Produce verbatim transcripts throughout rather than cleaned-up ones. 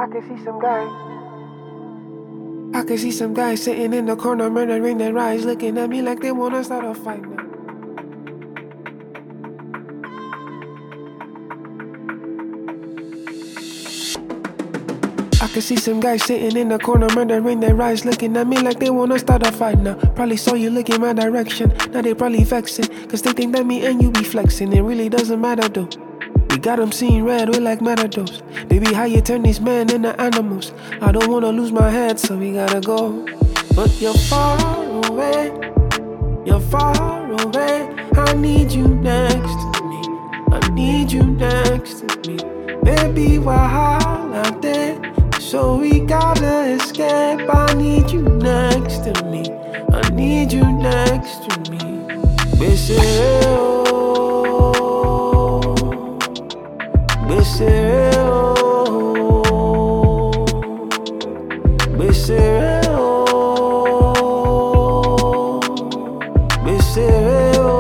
I can see some guy. I can see some guys sitting in the corner, murdering their eyes, looking at me like they wanna start a fight now. I can see some guys sitting in the corner, murdering their eyes, looking at me like they wanna start a fight now. Probably saw you looking my direction, now they probably vexing, cause they think that me and you be flexing. It really doesn't matter though. We got them seeing red, we like matadors. Baby, how you turn these men into animals? I don't wanna lose my head, so we gotta go. But you're far away, you're far away. I need you next to me, I need you next to me. Baby, while out there, so we gotta escape. I need you next to me, I need you next to me. Baby, Beseo, Beseo, Beseo.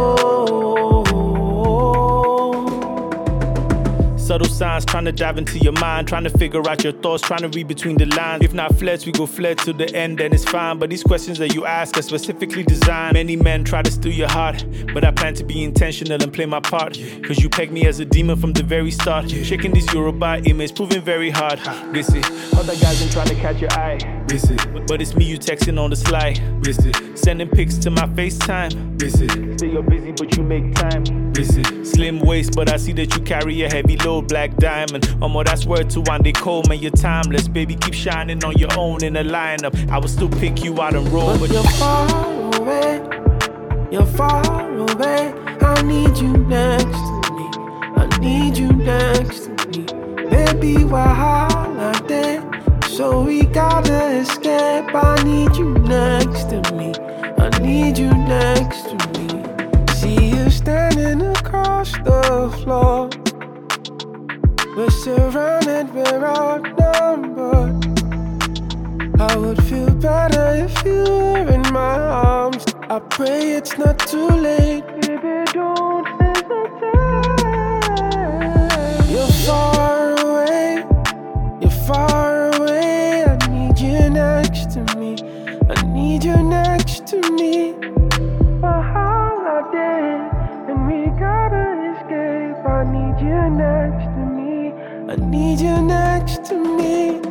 Subtle signs trying to dive into your mind, trying to figure out your thoughts, trying to read between the lines. If not fled, we go fled to the end, then it's fine. But these questions that you ask are specifically designed. Many men try to steal your heart, but I plan to be intentional and play my part. Cause you pegged me as a demon from the very start. Shaking this Yoruba image, proving very hard. Busy, other guys ain't trying to catch your eye. Busy, but it's me you texting on the slide. Busy, sending pics to my FaceTime. Busy, say you're busy but you make time. Busy, slim waist but I see that you carry a heavy load. Black diamond, Omo, that's word to one day cold, man, you're timeless. Baby, keep shining on your own in the lineup. I will still pick you out and roll. But, but you're far away, you're far away. I need you next to me, I need you next to me. Baby, while out there, so we gotta escape. I need you next to me, I need you next to me. See you standing across the floor. We're surrounded, we're outnumbered. I would feel better if you were in my arms. I pray it's not too late. Baby, don't hesitate. You're far away, you're far away. I need you next to me, I need you next to me. My holiday, and we gotta escape. I need you next to me, I need you next to me.